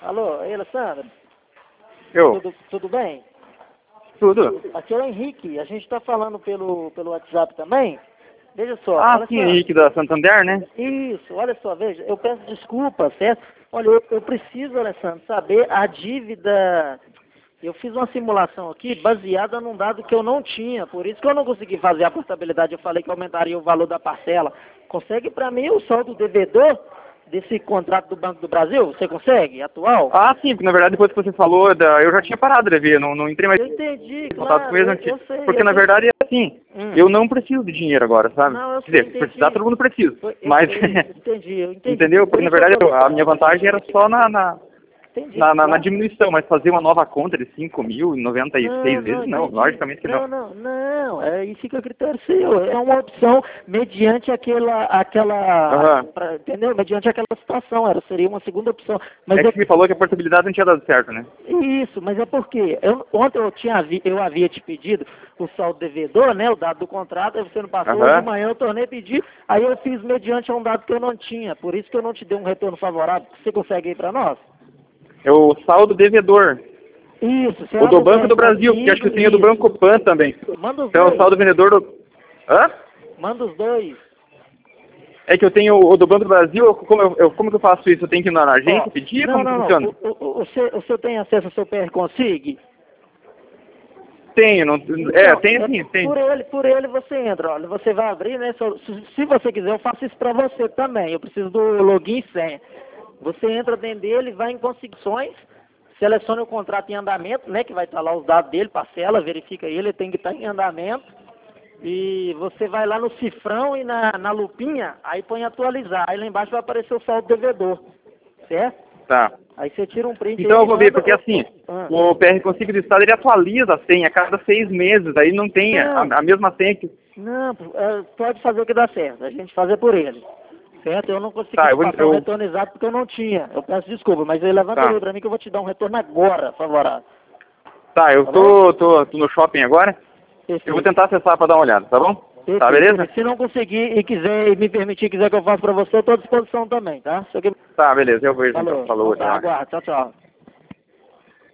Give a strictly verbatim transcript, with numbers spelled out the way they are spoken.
Alô, ei, Alessandro? Eu? Tudo, tudo bem? Tudo? Aqui é o Henrique. A gente está falando pelo, pelo WhatsApp também. Veja só. Ah, olha sim, só. Henrique da Santander, né? Isso, olha só, veja. Eu peço desculpa, certo? Olha, eu, eu preciso, Alessandro, saber a dívida. Eu fiz uma simulação aqui baseada num dado que eu não tinha. Por isso que eu não consegui fazer a portabilidade. Eu falei que aumentaria o valor da parcela. Consegue para mim o saldo devedor desse contrato do Banco do Brasil? Você consegue? Atual? Ah, sim, porque na verdade depois que você falou, da... eu já tinha parado de ver, não, não entrei mais Eu entendi, em contato claro, com eles eu, antes. eu sei. Porque eu na sei. verdade é assim, Hum. eu não preciso de dinheiro agora, sabe? Não, eu Quer sei, dizer, entendi. precisar todo mundo precisa. Foi- eu Mas, sei, entendi, eu entendi. entendeu? Por Porque na isso eu verdade tô eu- a ligado. minha vantagem era só na, na, Entendi, na, na, na claro. diminuição, mas fazer uma nova conta de cinco mil e noventa e Não, seis não, vezes, não, entendi. logicamente que Não, não. não, não, aí fica a critério seu. É uma opção mediante aquela, aquela, Aham. pra- entendeu? Mediante aquela situação, era, seria uma segunda opção. Mas É é que me falou que a portabilidade não tinha dado certo, né? isso, mas é porque eu, ontem eu, tinha, vi- eu havia te pedido o saldo devedor, né, o dado do contrato, aí você não passou, hoje de Aham. manhã eu tornei a pedir, aí eu fiz mediante a um dado que eu não tinha, por isso que eu não te dei um retorno favorável. Você consegue ir para nós? É o saldo devedor. Isso, você O do abre Banco do o Brasil, porque acho que tem o do isso. Banco Pan também. Manda os Então é o dois, saldo vendedor do... Hã? manda os dois. É que eu tenho o do Banco do Brasil, eu- como, eu, eu- como que eu faço isso? Eu tenho que ir na na agência Ó, pedir? não, Como que não, não, funciona? o, o, o, o, você, o senhor tem acesso ao seu P R Consig? Tenho, não... É, Então, tem é sim, tem. por ele, por ele você entra, olha, você vai abrir, né? Se, se você quiser, eu faço isso para você também. Eu preciso do login e senha. Você entra dentro dele, vai em consignações, seleciona o contrato em andamento, né? Que vai estar lá os dados dele, parcela, verifica ele, ele tem que estar em andamento. E você vai lá no cifrão e na, na lupinha, aí põe atualizar. Aí lá embaixo vai aparecer o saldo devedor, certo? Tá. Aí você tira um print Então aí eu e vou ver, manda. porque Ou- assim, ah. o P R Consigo do Estado, ele atualiza a senha a cada seis meses, aí não tem a, Não. a mesma senha que... Não, é, pode fazer o que dá certo. A gente fazer por ele. Certo? Eu não consegui Tá, te eu vou... passar um Eu... retorno exato porque eu não tinha. Eu peço desculpa, mas ele levanta Tá. ele pra mim que eu vou te dar um retorno agora, favorável. Tá, eu Tá tô, tô, tô no shopping agora, Perfeito. eu vou tentar acessar pra dar uma olhada, tá bom? Perfeito. Tá, beleza? Se não conseguir e quiser e me permitir, quiser que eu faça pra você, eu tô à disposição também, tá? Isso aqui... Tá, beleza, eu vejo então. Falou. Falou, Então até tá, mais. aguardo. Tchau, tchau.